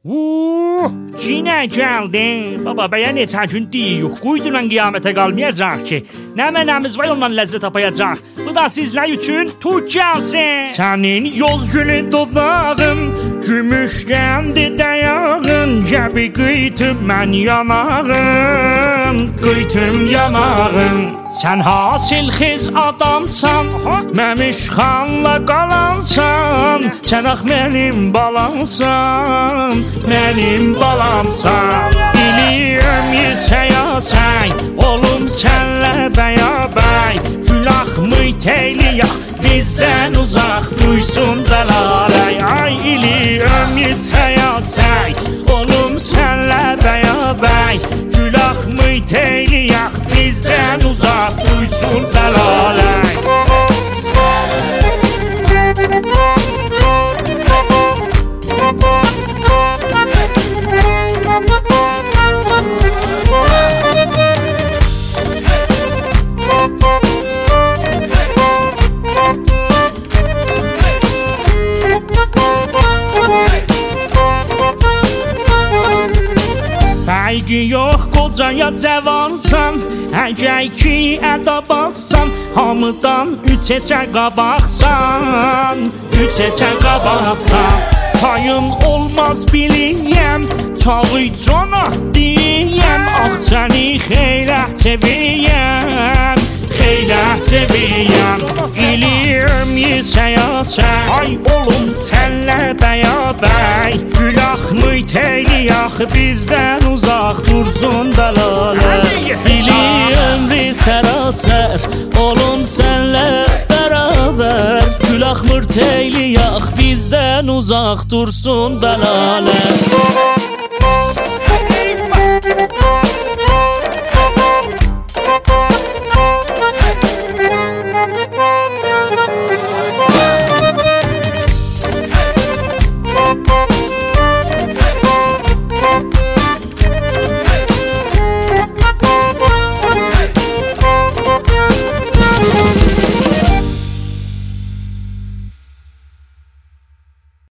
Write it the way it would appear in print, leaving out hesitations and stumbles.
Yine geldi. Baba beyan et her gün deyik. Quydulan qiyamətə qalmayacaq ki. Nəmənəmiz var ondan ləzzət tapayacaq. Bu da sizlər üçün tut gəlsin. Sənin yoz gülü dodağın, gümüşdəndir dəyağın. Gəbi qıytım mən yanağın, qıytım yanağın. Sən hasil xiz adamsan, məmiş xanla qalansan. Sən ax mənim balamsan, mənim balamsan. İliyəm yesəyəsən, olum sənlə bəyabəy. Gülah mütəyliyək, bizdən uzaq duysun dəlalay. Ay iliyəm yesəyəsən, olum sənlə bəyabəy. Gülah mütəyliyək, bizdən uzaq duysun dəlalay. Fərqi yox qocaya cavansan, əgər ki əda bassan, hamıdan üç heçə qabaqsan, üç heçə qabaqsan. Payın olmaz biliyəm, çağı cana deyəm, ax səni xeylə seviyəm, xeylə seviyəm. İliyəm yesəyəsən, ay olum sənlə bəyabəy. Gülah mütəyliyək, bizdən uzaq dursun dəlalə. İliyəm sərasər, olum sənlə bərabər. Gülah mütəyliyək, bizdən uzaq dursun dəlalə.